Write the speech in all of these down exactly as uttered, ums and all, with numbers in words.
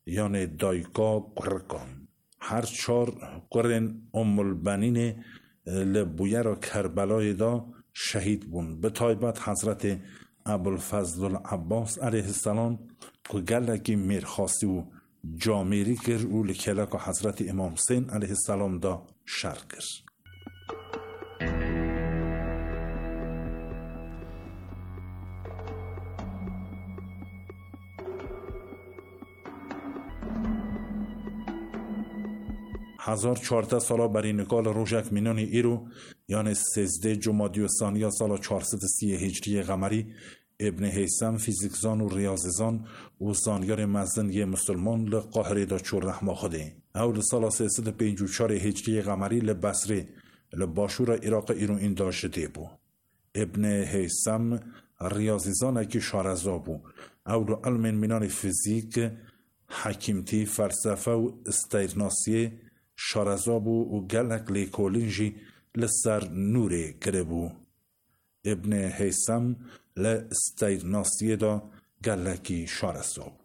یعنی دایکا قرکان. هر چار قرن ام البنین لبویه را کربلای دا شهید بون. به تایبت حضرت ابوالفضل العباس علیه السلام که گلکی میرخاستی و جامیری کر او لکلک حضرت امام حسین علیه السلام دا شر کر. هزار چهارده سالا بری نکال روژک مینانی ایرو یعنی سیزده جمادی و ثانیه سالا چهارصد و سی هجری قمری ابن حیثم فیزیکزان و ریاضیزان و زانیار مزن یه مسلمان لقاهره دا چور رحمه خوده. اول سالا سیصد و پنج و چار هجری قمری لبصره لباشور عراق ایرو این داشته بو. ابن حیثم ریاضیزان اکی شارزا بو. اول علم مینان فیزیک، حکیمتی، فلسفه و استیرناسیه شارزا بو و گلک لیکولینجی لسر نوره کرده بو. ابن حیثم لاستیرناسیه دا گلکی شارزا بو.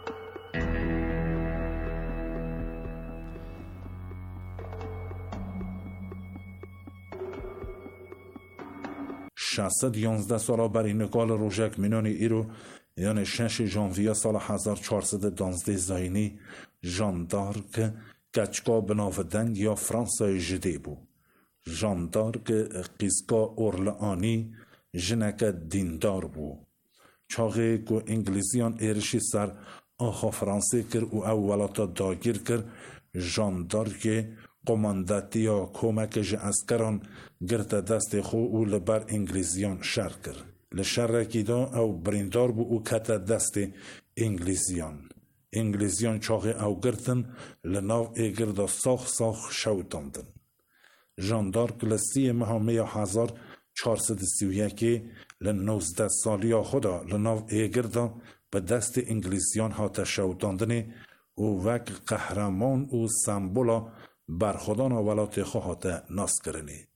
ششصد و یازده سالا بر نکال روژک مینانی ایرو یعنی شش ژانویه سال هزار و چهارصد و دانزده زاینی ژان دارک کچکا بناودنگ یا فرانسای جده بو. ژان دارک قیزکا اورلانی جنک دیندار بو. چاقه که انگلیزیان ایرشی سر آخا فرانسه کر و اولاتا داگیر کر ژان دارک قماندتی یا کمک ج اسکران گرت دست خو او لبر انگلیزیان شر کر. لشرکی دا او بریندار بو او کت دست انگلیزیان. انگلیزیان چاقه او گرتن لناو ایگر دا ساخ ساخ شوتاندن. ژان دارک لسی مهامه هزار چهارصد و سی و یک لنوزده سالیا خدا لناو ایگر دا به دست انگلیزیان ها شوتاندن و وک قهرمان و سمبولا برخودان و ولات خواهات ناس کرنی.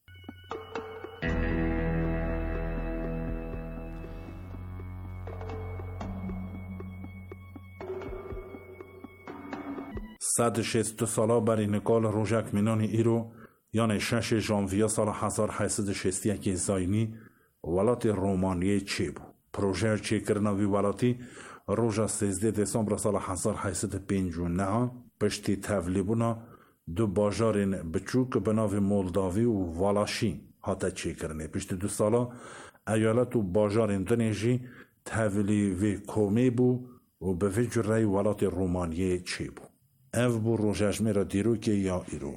صد و شصت سالا بر نکال روژک مینانی ایرو یعنی شش ژانویه سال هزار و هشتصد و شصت و یک زاینی ولات رومانیه چی بو. پروژه چی کرناوی ولاتی روژا سیزده دسامبر سال هزار و هشتصد و پنج و نه پشتی تولیبونا دو باجارین بچوک بناو مولداوی و والاشی هاتا چی کرنه. پشتی دو سالا ایالت و باجارین دنیجی تولیوی کومی بو و به وجرهای ولات رومانیه چی بو. او بو روژجمه را دیرو که یا ایرو.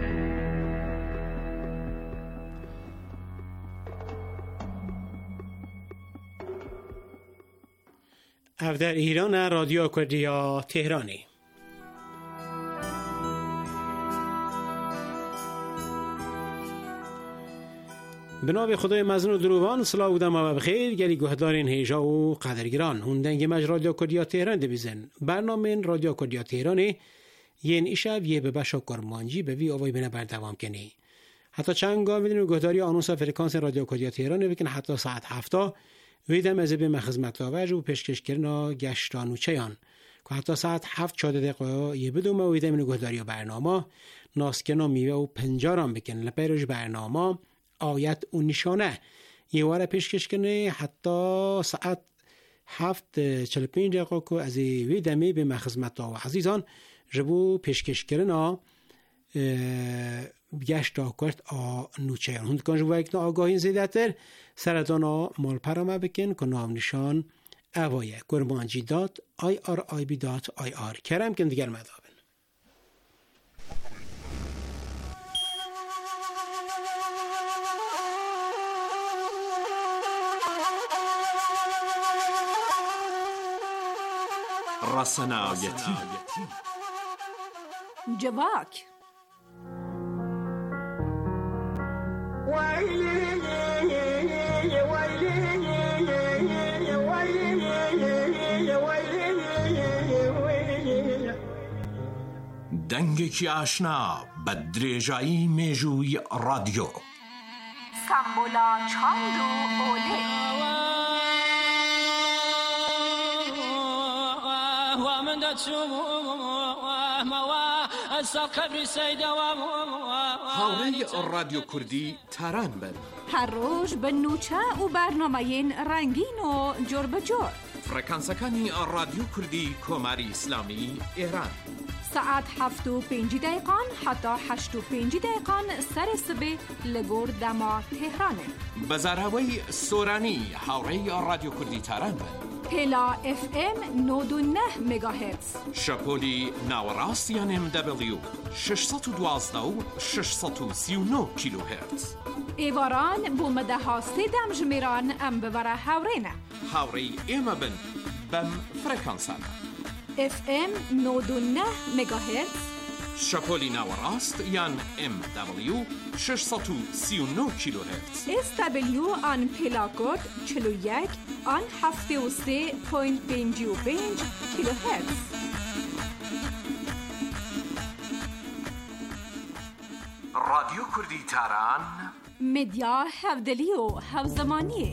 او در ایران رادیو کردیا تهرانی. به نام خدای مزن و دروان سلام بودم و بخیر گلی گهدارین هیجا و قدرگران هوندنگ مج رادیو کردیا تهران دبیزن. برنامه رادیو کردیا تهرانی یین ایشب یه به بشا کرمانجی به وی آوای بینه بردوام کنی. حتی چند گاه میدونی گهداری آنونس فرکانس رادیو کردیا تهران بکن حتی ساعت هفته ویدم از به مخدمت لاوج و پیشکش کردن گشتان و چیان که حتی ساعت هفت چهارده دقیقه یه بدوم و ویدم گهداری برنامه ناسکنا میوه و پنجارم بکن لپیرش برنامه آیت و نشانه یه واره پیشکش کنه حتی ساعت هفت چل پنج دقیقه که از ویدمی به مخدمت لا و عزیزان جبو پیشکش کردن گشت آکرد آ نوچهان هند کن جبو اکنه آگاهین زیده تر سردانا مال پرامه بکن که نام نشان اوایه گرمانجی دات آی آر آی بی دات آی آر کرم کن دیگر مدابن. رسنایتی جواک دنگکی آشنا بدرجایی میجوی رادیو سمبولا چاند و اوله هاوڕێی رادیۆ کوردی تاران بن. هر روز به نوچه و برنامه رنگین و جور به جور. فرکانسەکانی رادیۆ کوردی کۆماری ئیسلامی ئێران. ساعت هفت و پنج دقیقان حتی هشت و پنج دقیقان سر سبه لگور دما تهرانه. بەزاراوەی سۆرانی هاوڕێی رادیۆ کوردی تاران بن. پلا اف ام نود و نه مگاهرتز. شەپۆلی ناوەڕاستیان ام دبلیو ششصد و دوازده و ششصد و سی و نه کیلوهرتز. ایواران بو مده ها سیدم جمیران ام ببره هاورینه. هاوڕێی ئێمە بن بەم فرەکانسانە. اف ام نود و نه مگاهرتز. شەپۆلی ناوەڕاست یان ام دبلیو ششصد و سی و نه کیلوهرتز. اس دبلیو آن پلاکود چهل و یک آن هفتاد و سه و پنج و پنج کیلوهرتز. رادیۆ کوردی تاران مدیا هفدلی و هفزمانی.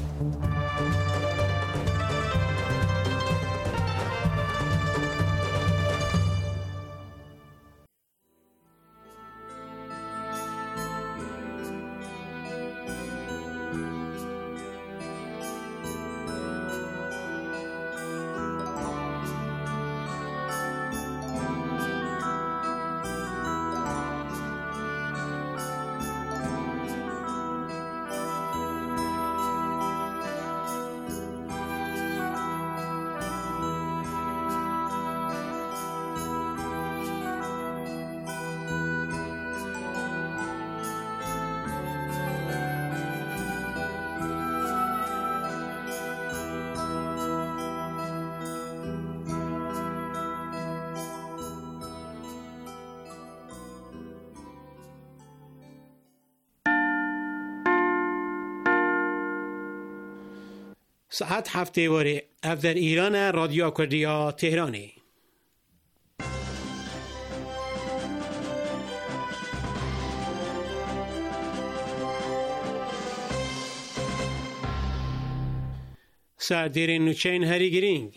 ساعت هفته واره اف در ایران رادیو کردیا تهرانی. سردیر نوچین هری گرینگ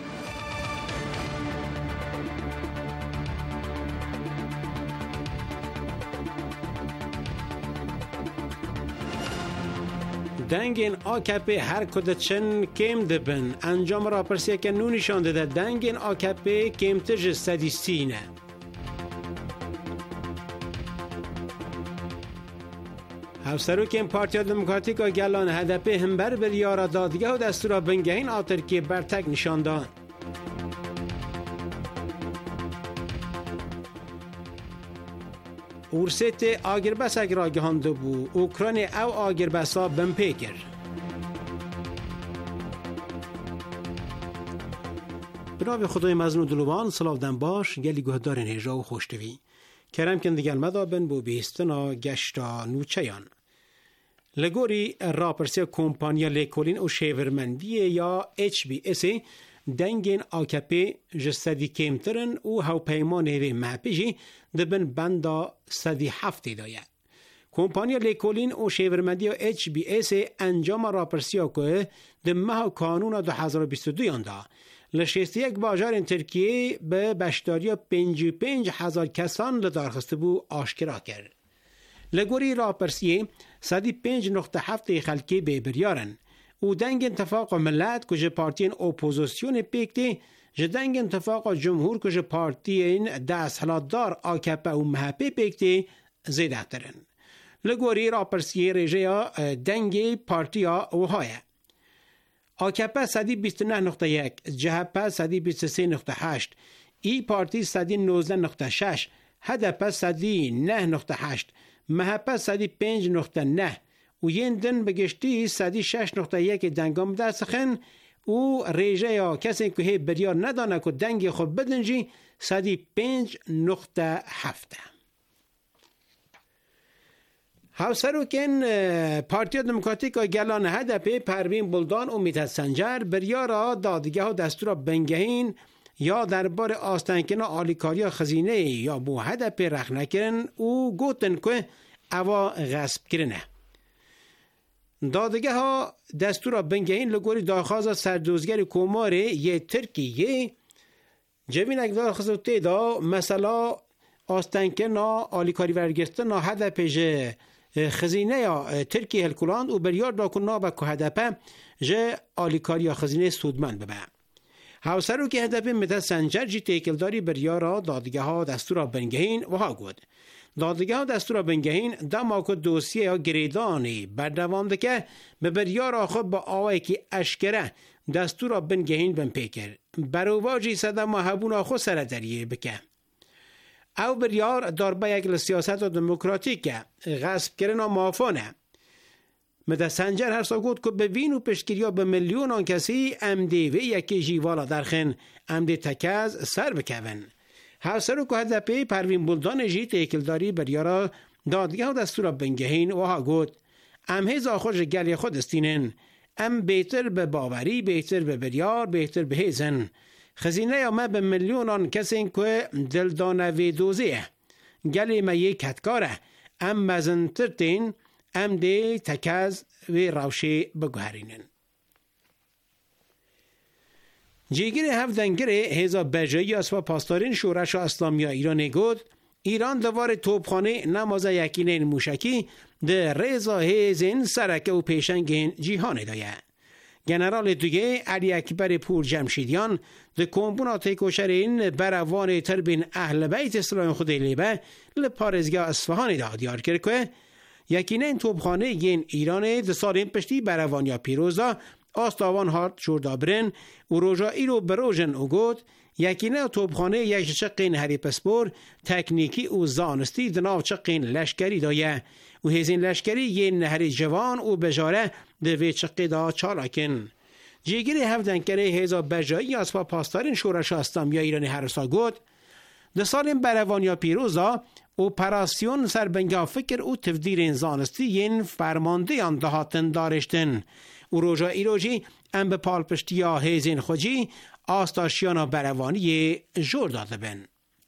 دنگین آکپی هر کدچن کم دبن انجام را پرسیه که نو نشان داده دنگین آکپی کم تج سدیستینه. هفسرو کم پارتیا دموکراتیک و گلان هدپی همبر بریارا دادگه و دستورا بنگهین آتر که برتک نشان دان. اورست آگربس اگر آگهانده بو اوکراین او آگربس ها بمپیکر بنابه خدای مزنو دلوان سلاو دن باش گلی گهدارین هجا و خوشتوی کرم کندگل مدابن بو بیستنا گشتا نوچیان لگوری راپرسی کمپانیا لیکولین و شیورمندی یا اچ بی اس دنگین آکپی جستدی کمترن و هاو پیمان هیوی محپیجی دبن بندا صدی هفتی دایه. کمپانیا لیکولین و شیورمندی و اچ بی اس انجام راپرسیا که دمه کانون دو هزار و بیست و دو یانده لشیستی یک باجار ترکیه به بشداری پنج و پنج هزار کسان لدارخسته بو آشکرا کرد. لگوری راپرسی صدی پنج نقطه هفت خلکی به بریارن و دنگ اتفاق ملت که پارتین اپوزیسیون پیکتی جدنگ اتفاق جمهور که پارتین دست حلاتدار آکپه و محپه پیکتی زیده ترن. لگوری را پرسی ریجه دنگ پارتیا و هایه. آکپه صدی بیست و نه نقطه یک، جهپه صدی بیست و سه نقطه هشت، ای پارتی صدی نوزده نقطه شش، هدپه صدی نه نقطه هشت، محپه صدی پنج نقطه نه، و ین دن بگشتی صدی شش نقطه یک دنگام دست خن و ریجه یا کسی که هی بریار ندانه که دنگ خود بدنجی صدی پنج نقطه هفته. هاوسرو کن پارتی دموکراتیک گلان هدپی پروین بلدان و میتد سنجر بریارا دادگه و دستور بنگهین یا دربار آستانکن آلیکاریا خزینه یا بو هدپی رخ نکرن و گوتن که اوا غصب کرنه. دادگه ها دستور بنگهین لگوری داخواز سردوزگر کماره یه ترکیه جوین اگدار خزوتی دا مثلا آستنکه نا آلیکاری ورگرتن نا هدف جه خزینه یا ترکی هلکولاند و بریار دا کن نا با که هدفه جه آلیکاری یا خزینه سودمند ببه. هاوسرو که هدف مده سنجر جی تیکلداری بریارا دادگه ها دستورا بنگهین و ها گود. دادگه ها دستورا بنگهین دما که دوسیه یا گریدانی بردوانده که به بریارا خود با آوه که اشکره دستورا بنگهین بن پیکر. برواجی صدام هبونا خود سردریه بکه. او بریار داربه یک لسیاست و دموکراتیک غصب کرنا مافانه. مده سنجر هر سا گود که ببین و پشکریا به میلیون آن کسی امده و یکی جیوالا درخن امده تکز سر بکون. هر سرو که هدپی پروین بلدان جی تیکلداری بریارا دادگه و دستورا بنگهین و ها گود ام هیزا خوش گلی خود استینن ام بیتر به باوری بیتر به بریار بیتر به هیزن خزینه یا ما به میلیون آن کسی که دلدانه وی دوزیه گلی ما یک هدکاره ام مزنترتین ام دی تکز و روشی بگوهرینن. جیگر هفدنگره هزا بجایی اسوا پاسدارین شورش اسلامی ایران گود ایران دوار توپخانه نمازه یکینین موشکی ده رضا هیزین سرکه و پیشنگین جیهان دایه. گنرال دوگه علی اکبر پور جمشیدیان ده کمبونات کشرین بروان تربین اهل بیت اسلام خود لیبه لپارزگاه اصفهان ده دیار کرد که یکینین توپخانه ین ایران ده سالین پشتی بروانیا پیروزا آستاوان هارد شوردابرن و روژایی رو بروژن او گود یکینه توپخانه یک چقین هری پسپور تکنیکی و زانستی دناو چقین لشکری دایه و هزین لشکری یه نهری جوان و بجاره دوی چقی دا چالاکن. جیگری هفدنکره هزا بجایی از پا پاسدارین شورش اسلامی ایرانی هرسا گود ده سالین بروانیا پیروزا اپراسیون سربنگاه فکر و تفدیر زانستی ین فرمانده آن دهاتن دارشتن و روژا ایروژی ام به پالپشتی ها هیزین خوجی آستاشیانا بروانی جور داده بن.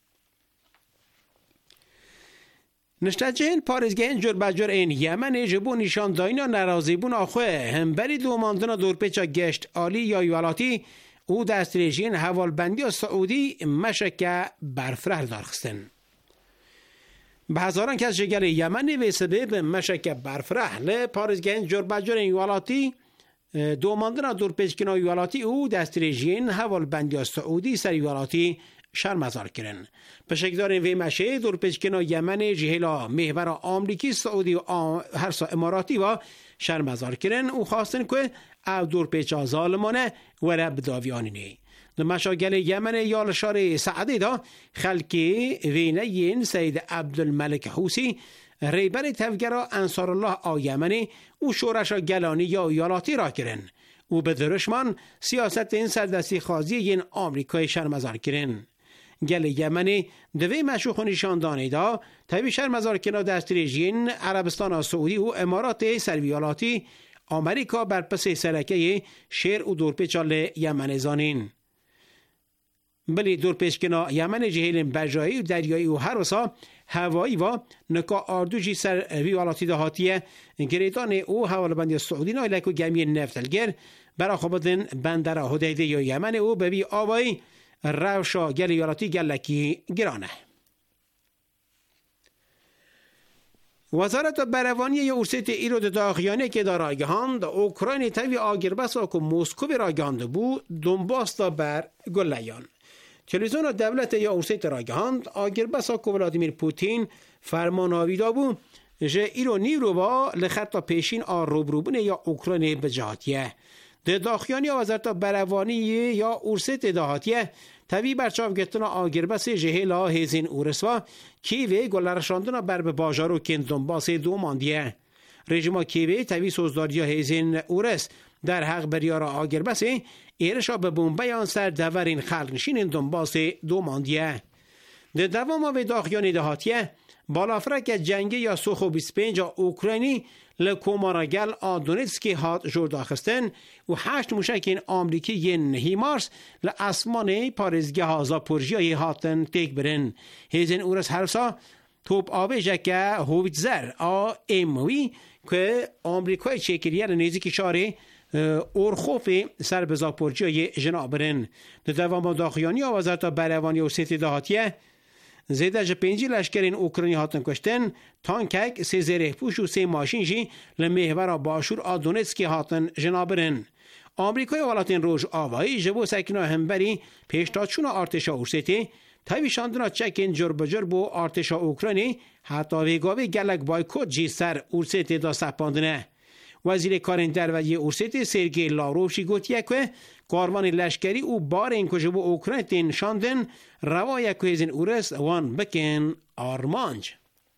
نشتجهن پارزگهن جور بجور این یمن جبو نشان داینا نرازی بون آخوه هم بری دو ماندنا دور پیچا گشت آلی یا یوالاتی او دست ریجین حوال بندی و سعودی مشکه برفره دارخستن. به هزاران کس جگر یمن و سبب مشکه برفره ل پارزگهن جور بجور این یوالاتی دو ماندنا دور پیچکنا یوالاتی او دست ریجین حوال بندی سعودی سر یوالاتی شرمزار کرن. پشکدار وی مشه دور پیچکنا یمن جهلا محور آمریکی سعودی و هر سا اماراتی و شرمزار کرن و خواستن که او دور پیچا ظالمانه و رب داویانی نی. در مشاگل یمن یال شار سعدی دا خلکی وینین سید عبدالملک حوسی ریبر تفگرا انصار الله آیمنی و شورش گلانی یا یالاتی را کرن و به درشمان سیاست این سردستی خازی این آمریکای شرمزار کرن. گل یمنی دوی مشوخ و نشاندانی دا تبی شرمزار کنا دستری جین عربستان سعودی و امارات سرویالاتی آمریکا بر پس سرکه شیر و دورپیچال یمن زانین. بلی دورپیچ کنا یمن جهیل بجایی و دریایی و هر وسا هوایی و نکا آردوجی سر ویالاتی دهاتیه گریدان او حوالبندی سعودی نایلک و گمی نفتلگر برا خوبتن بندر هدیده یا یمن او ببی آوایی روشا گل یالاتی گلکی گرانه. وزارت بروانی یا ارسیت ایرود داخیانه که در آگهان دا اوکراین تاوی آگربس و که موسکو راگهانده بود دنباس دا بر گلیان. تلویزیون دولت یا ارسیت راگهاند آگربس و که ولادیمیر پوتین فرمان آویدا بود جه ایرو نیرو با لخط پیشین آر روبروبونه یا اوکراین بجهاتیه. ده داخیانی وزارت بروانی یا ارسیت دهاتیه تبی برچاو گتنا آگربس جهلا هزین اورسوا کیوی گلرشاندنا بر به باجارو کن دنباس دو ماندیه. رژیم کیوی تبی سوزداری هزین اورس در حق بریار آگربس ایرشا به بومبیان سر دورین خلقنشین دنباس دو ماندیه. ده دوام و داخیانی دهاتیه بالافرک جنگی یا سوخو بیست و پنج اوکراینی لکوماراگل آدونیتسکی هات جورداخستن و هشت موشکین آمریکی ین هیمارس لاسمان پارزگه هازا پرژیای هاتن تیک برن. هیزن اورس هرسا توپ آوه جکه هویتزر آ ایموی که آمریکای چکریه لنیزی که شاره اورخوف سر به زاپورجیای جنابرن در دوام داخیانی وزارت بروانی و سیتی دهاتیه زیده جه پنجی لشکرین اوکراینی هاتن کشتن تانکک سه زره پوش و سه ماشین جی لمهور باشور آدونتسکی هاتن جنابرن. آمریکای ولایتین روش آوایی جبو سکینا همبری پیشتاچون ارتشا اورسیتی تایویشاندنا چکین جرب جرب و ارتشا اوکراینی حتی ویگاوی گلک بایکوت جی سر اورسیتی دا سپاندنه. وزیر کارین دروازی اورسیتی سرگی لاروفشی گوتیه که کاروان لشکری او بار این که جبو اوکراین تین شاندن روایه که هزین اورس وان بکن آرمانج.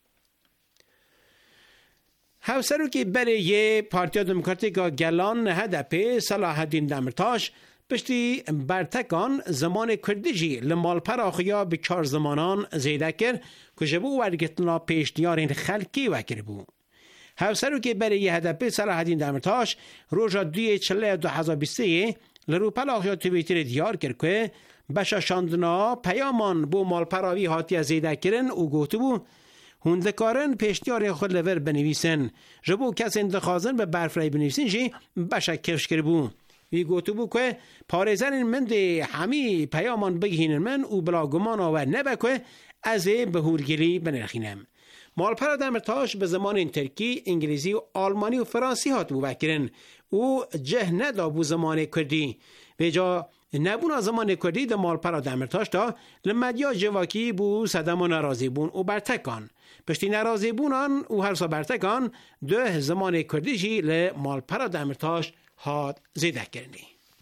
هفسرو که برای یه پارتیا دموکراتیکا گلان هدپی صلاح الدین دمرتاش پشتی برتکان زمان کردیجی لمال پراخیا به چار زمانان زیده کرد که جبو ورگتنا پیشنیارین خلکی وکر بود. هفسرو که برای یه هدپی صلاح الدین دمرتاش روژا دوی چله دو هزار بیست سه لرو پلاخیا تویتر دیار کرد که بشا شاندنا پیامان بو مال پراوی هاتی زیده کرن او گوتو بو هندکارن پیشنیار خود لور بنویسن جبو کس اندخازن به برفرای بنویسن جی بشا کفش کرد بو وی گوتو بو که پارزن من ده همی پیامان بگهین من او بلا گمان آور نبه که از بهورگیری بنرخینم. مالپرا دمرتاش به زمان ترکی، انگلیسی و آلمانی و فرانسی هات بو بکرن او جه ندا بو زمان کردی به جا نبونا زمان کردی ده مالپرا دمرتاش تا لمدیا جواکی بو صدم و نرازی بون او برتکان پشتی نرازی بونان او هر سا برتکان ده زمان کردی جی لمالپرا دمرتاش هات زیده کرنی.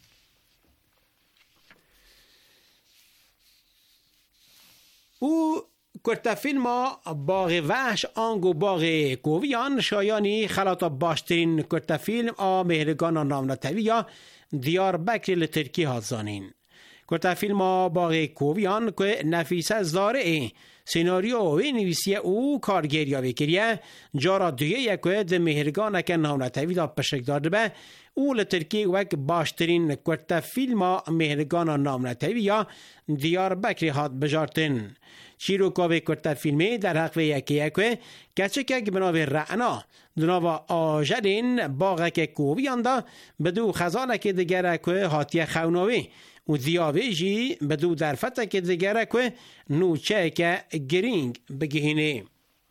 او کرتا فیلم باغ وحش آنگو باغ کوویان شایانی خلاط باشترین کرتا فیلم آ مهرگان نامناتوی یا دیار بکر لترکی هات زانین. کرتا فیلم باغ کوویان که نفیسه زاره سیناریو و نویسیه او کارگریا بکریه جارا دیگه یکوه ده مهرگان که نامناتوی دا پشک داده به او لترکی وک باشترین کرتا فیلم مهرگان نامناتوی یا دیار بکر هات بجارتن. چیروکاوی کرتا فیلمی در حق یکی یکوه کچه که بناوی رعنا دناو آجرین باغه که کوویان دا بدو خزانه که دگره که هاتی خوناوی و دیاوی جی بدو درفته که دگره که نوچه که گرینگ بگهینه.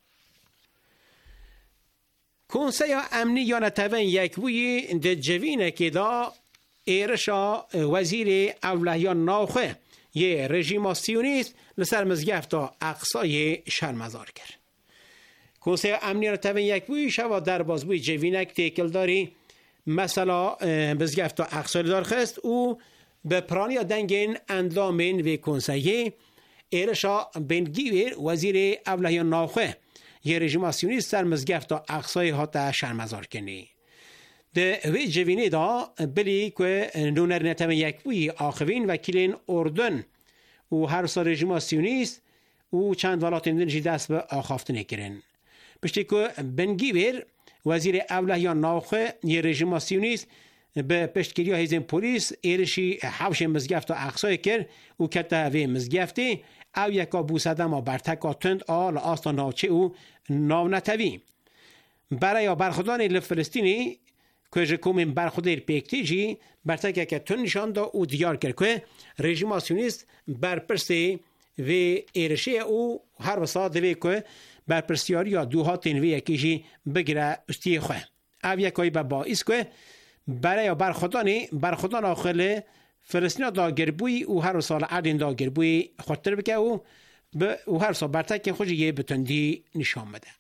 کنسیا امنی یا نتوین یک بوی ده جوینه که دا ایرشا وزیر اولهیان ناوخه یه رژیماسیونیست لسر مزگفتا اقصای شرمزار کرد. کنسیا امنی را تبین یک بوی شوا در بازبوی جوینک تیکل داری مثلا مزگفتا اقصای دار خست او به پرانیا دنگین اندامین و کنسیه ایرشا بنگیویر وزیر اولهیان ناوخه یه رژیماسیونیست سر مزگفتا اقصای هاتا شرمزار کنی. ده وی جوینه دا بلی که نونر نتمه یک بوی آخوین وکیلین اردن و هر سا رژیماسیونیست و چند ولایتین دنجی دست به آخافتنه کرن. پشتی که بنگیویر وزیر اولهیان ناوخه یه رژیماسیونیست به پشتگیری هیزن پولیس ایرشی حوش مزگفت و اقصای کرد و کتا وی مزگفتی او یکا بوسدم و برتکا تند آل آستا ناوچه او ناونتوی. برای برخودان لفلسطینی که جکومین برخودیر پیکتیجی برتکه که تن نشان دا او دیار کرد که رژیماسیونیست برپرسی و ایرشه او هر وسط دوی که برپرسیاری یا دوهاتین وی یکیجی بگیره استی خواه. او یکایی با باعث که برای برخودانی برخودان آخر فلسطین داگربوی او هر سال عدین داگربوی خاطر بکه او او هر سال برتکه خوش یه بتندی نشان بده.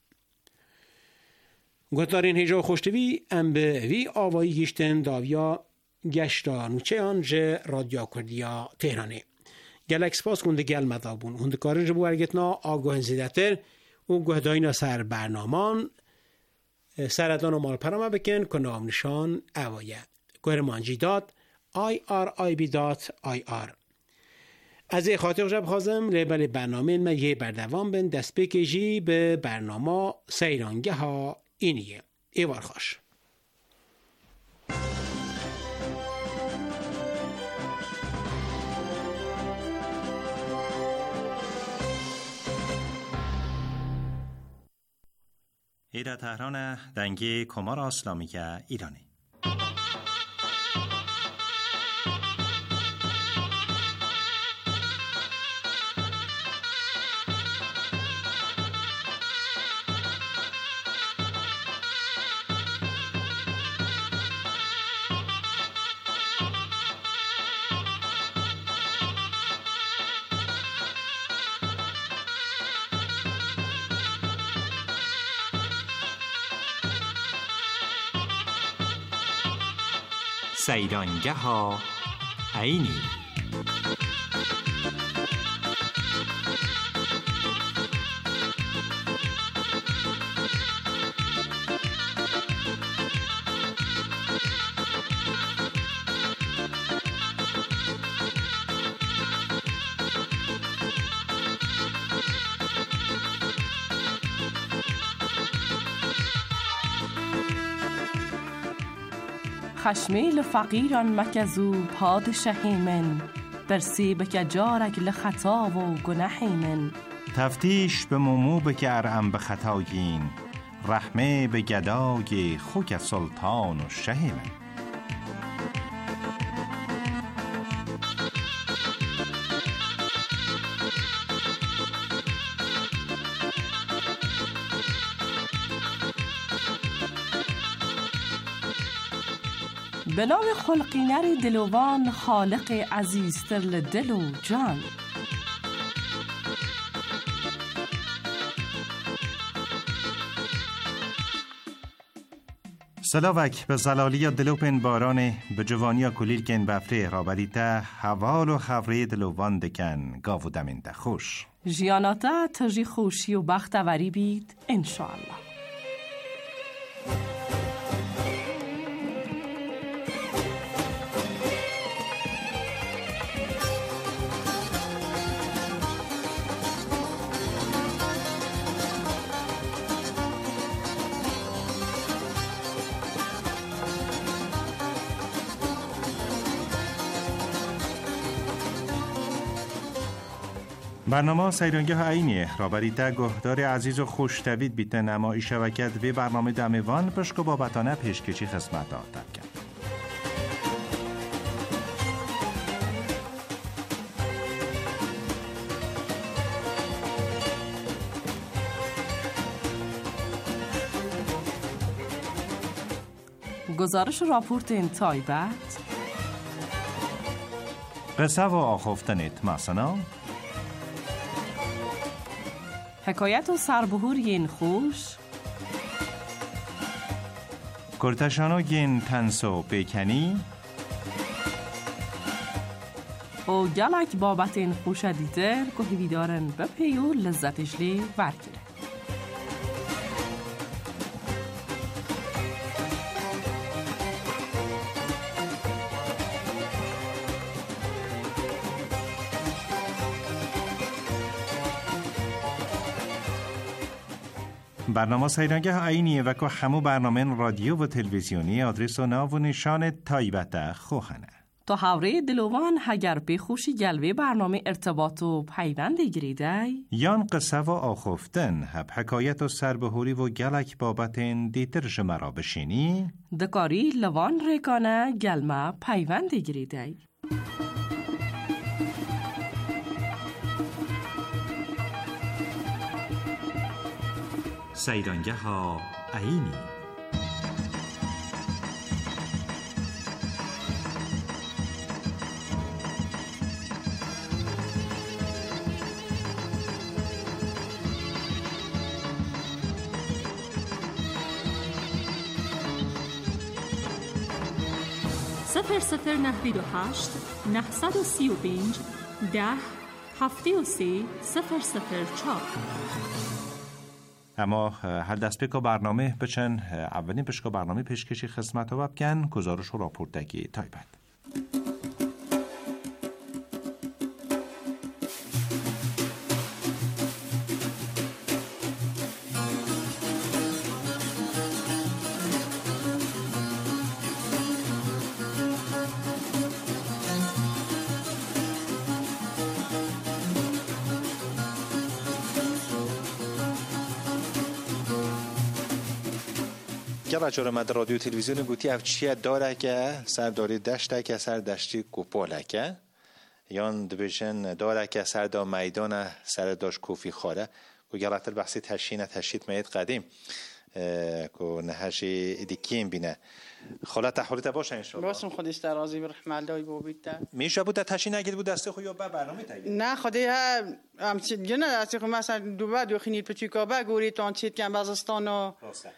گوتارین هجا خوشتوی ام به وی آوایی گشتن داویا گشتا نوچه آنجا رادیو کردیا تهرانه. گلکس پاس کنده گل مدابون. هنده کارن جبو ارگتنا آگاه زیده تر و گهداینا سر برنامان سردان و مال پرامه بکن که نام نشان اوایه. گهرمانجی داد آی آر آی بی دات آی آر. از این خاطر جب خواستم لیبل برنامه من یه بردوام بین دست بکشی به برنامه سیرانگه ها اینیه. ایوار خوش. ایرا تهران دنگی کمار اسلامی که ایرانی سیرانگه ها عینی. خشمیل فقیران مکزو پادشه من، برسی بکجارک لخطا و گناه من. تفتیش به مومو بکرم به خطاگین، رحمه به گدای خوک سلطان و شه من. به نام خلقینر دلوان، خالق عزیزتر لدل و جان. سلاوک به زلالی دلوپن باران به جوانی کلیل کن بفره رابریتا حوال و خبری دلوان دکن گاو دمنده خوش جیاناتا تجی خوشی و بختوری بید انشاءالله. برنامه سیرانگه ها عینیه رابریتا گهدار عزیز و خوشتوید بیتن اما ای شوکت وی برنامه دمیوان پشکو بابتانه پیشکشی خدمت دادن کرد. گزارش راپورت این تایبت قصه و آخفتنت ماسنا حکایت و سربهور ین خوش کرتشانو گین تنسو بیکنی او گلک بابت این خوش دیتر که هیویدارن بپیو لذتش لی ورگیره. برنامه سیرانگه ها عینیه و که همو برنامه رادیو و تلویزیونی آدرس و ناو و نشان تایبت خوخنه. تا حوره دلوان هگر به خوشی گلوه برنامه ارتباط و پیوند گریده یان قصه و آخفتن هب حکایت و سربهوری و گلک بابتن دیتر شمرا بشینی دکاری لوان ریکانه گلمه پیوند گریده. سیرانگه ها عینی. صفر صفر نهبید و هشت نهصد و سی و پنج ده هفته و سی صفر صفر چهار. اما هر دست بکا برنامه بچن اولین بشکا برنامه پیشکشی خدمت و بکن گزارش و راپورتگی تایبت. که بچه رو مد رادیو تلویزیون گوتی اف چیه داره که سر داری دشته که سر دشتی کوپاله که یان دبیشن داره که سر دا میدان سر داشت کوفی خاره که گلتر بحثی تشینه تشید مید قدیم که نهشی دیکیم بینه خاله تحولیت باشه انشالله باسم خودش در راضی برحمه الله بابید میشه بود تشین نگید بود دسته خو یا با برنامه تگید نه خودی هم چیت گنه دسته خو مثلا دو بعد و خینید پچیکا با گوری تان چیت کن بازستان و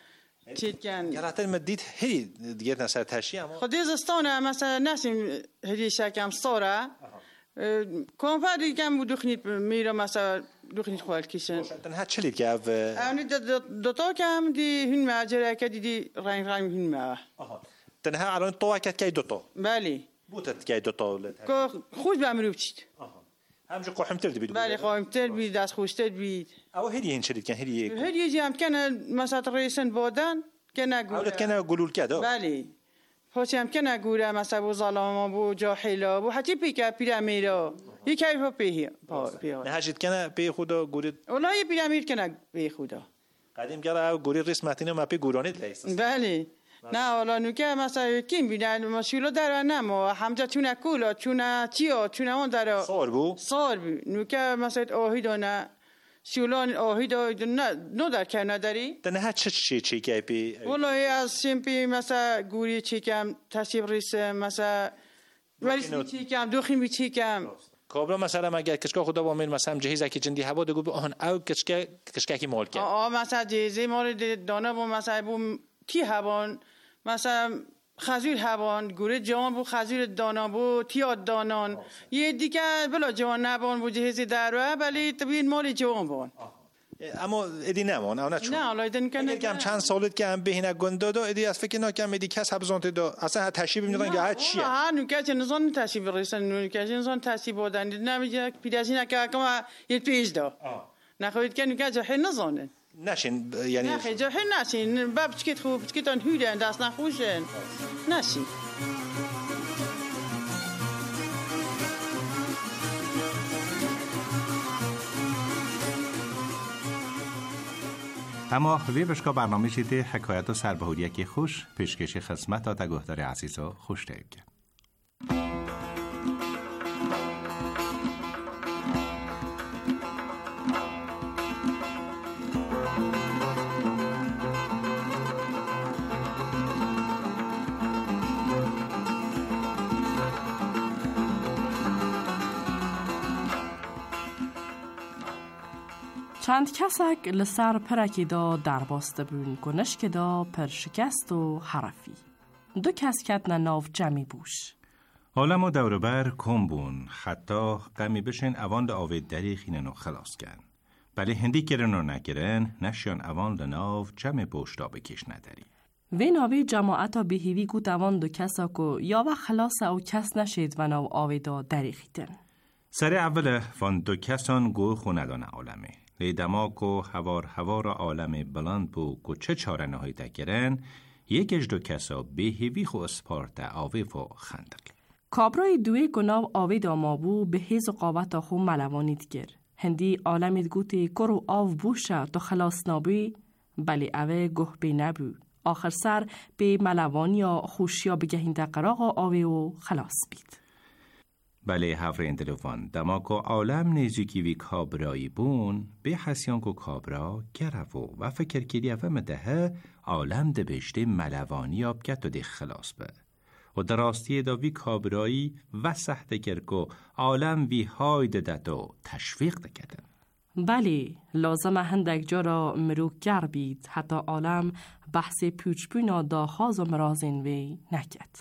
چیکن گراتن مدید هی دیگه نسر تشی اما خودی زستانه مثلا نسیم هدی شکم ساره کمپاری کم بود دخنید میره مثلا دخنید خواهد کشن تنها چلید که او اونی دو تا کم دی هن معجره که دیدی رنگ رنگ هن معه تنها الان تو وقت که دو تا بله بودت که دو تا خوش بامرو بچید همچه قاهم تر بید بله قاهم تر بید دست خوش تر بید او هدی هن چلید کن هدی هدی جام کنه مثلا ریسن بودن کنه گوره اولت کنه گلول کده بله پس هم کنه گوره مثلا بو ظالما بو جاهلا بو حتی پیکا پیرامیرا یکی پا پیه نه هشت کنه پی خدا گورید والله پیرامید کنه پی خدا قدیم گره او گورید رسمتینه ما پی گورانید لیست بله نه والا نوکه مثلا کیم بینن ماشیلا در نما همجا چونه کولا چونه چیا چونه اون در صار بو صار بو نوکه مثلا آهیدانه شولان آهیدا نه نو در که نداری تنها چه چی چی که پی والله از سیمپی مثلا گوری چی کم تصیب ریس مثلا ولی چی کم دوخیم چی کم کابلا مثلا مگر کشکا خدا با من مثلا جهیزه که جندی هوا دگو به آن او کشکا کشکا کی مال کرد آ مثلا جهیزه مال دانه با مثلا بو تی هوان مثلا خزیر هوان گوره جوان بو خزیر دانا بو تیاد دانان یه دیگه بلا جوان نبان بو جهیزی دروه ولی طبیعی مال جوان بان اما ادی نمان او نچون نه الان دن کنه کم چند سالت که هم بهینه گنده دا ادی از فکر نکم ادی کس حبزانت دا اصلا تشریف میدن که هر چیه ها نوکه چه نزان تشریف رسن نوکه چه نزان تشریف بودن نمیگه پیداشی نکه کما یه پیش دا نخواهید که نوکه جه نزانه نشین یعنی نه خیلی جه نشین باب چکت خوب چکتان هودن دست نخوشن نشین اما وی بشکا برنامه شده حکایت و سربهوریه که خوش پیشکش خدمت تا گهدار عزیز و خوش تایید کرد. چند کسک لسر پرکی دا در باسته بون گنشک دا پر شکست و حرفی دو کس کتن ناف جمعی بوش عالم و دوربر کم بون حتی غمی بشن اوان دا آوید دری خینن و خلاص کن بلی هندی کرن و نکرن نشیان اوان دا ناف جمع بوشتا بکش نداری وی ناوی جماعتا بهیوی گوت اوان دو کسا کو یا و خلاص او کس نشید و ناو آویدا دری خیتن سر اول وان دو کسان گو خوندان عالمه لی دماغ و هوار هوار عالم بلند بو که چه چاره نهایی تکرن یکش دو کسا به هیوی خو اسپارت آویف و خندق کابرای دوی گناو آوی داما بو به هیز و قاوت خو ملوانید گر هندی عالمید گوتی کرو آو بوشه تو خلاص نابی بلی اوه گوه بی نبو آخر سر به ملوانی یا خوشیا بگهینده قراغ آوی و خلاص بید بله هفرین دلوان دماغ و عالم نیزیکی وی کابرایی بون به حسیان کو کابرا گرفو و فکر کردی افهم ده عالم ده بشته ملوانی آبکت و ده خلاص به و دراستی دا وی کابرایی و سحت کرکو عالم وی های ده و تشویق ده کدن بله لازم هندک جا را مروک گر بید حتی عالم بحث پوچپونا دا خاز و مرازین وی نکد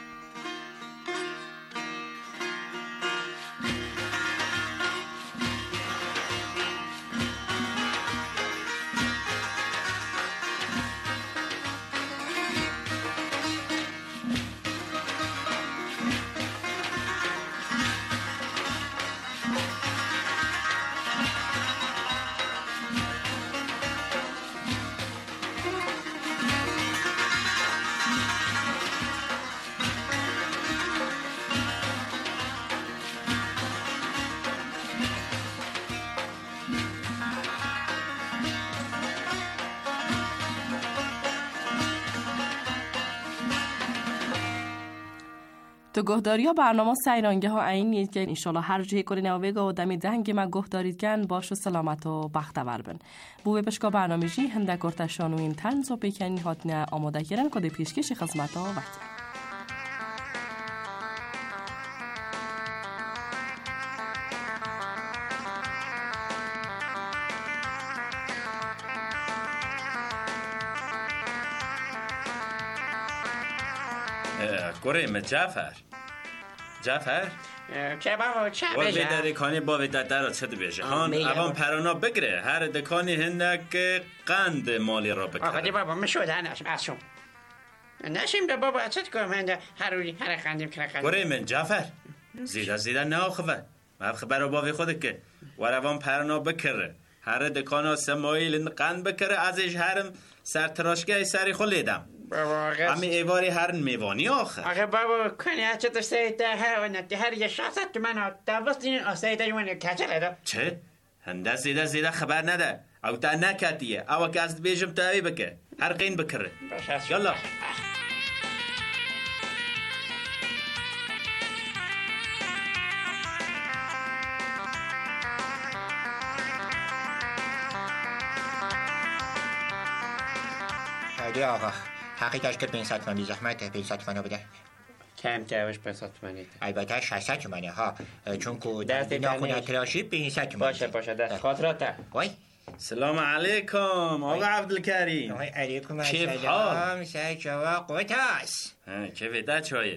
تو گهداریا برنامه سیرانگه ها اینید که انشالله هر جایی کنین اویگا و دمی دنگ ما گهدارید کن باش و سلامت و بختور بن بو بشکا برنامه جی هنده گرتشان و این تنز و پیکنی هاتنه آماده کرن کده پیشکش خدمت ها وقت گریم جعفر جعفر چه بابا چه بشه؟ ولی در دکانی با ویدت در چه بشه؟ هان اوان پرانا بگره هر دکانی هنک قند مالی را بکره. آقا دی بابا مشود هنش ازشون. نشیم ده بابا چه کنم هنده هر روی هر خندیم کنه خندیم. گریم جعفر زیده زیده نه آخوه. ما خبر باوی خود که وروان پرانا بکره هر دکانا سمایل قند بکره ازش هرم سرتراشگاه سری خلیدم. امی ایواری هر میوانی آخه آخه بابا کنی اچه تو سیده ها و نتی هر یه شخصت تو من ها دوست این آسایده یون کچه لده چه؟ هنده زیده زیده خبر نده او تا نکتیه او که از بیجم تاوی بکه هر قین بکره یالا خیلی آقا حقیقتش که پینصد تومانی زحمت پینصد تومانی بده کم تاوش پینصد تومانی البته شصت تومانی ها چون که دست ناخونه تراشی پینصد تومانی باشه باشه دست خاطرات وای سلام علیکم آقا عبدالکریم وای علیکم السلام سجوا قوتاس چه ویده چایه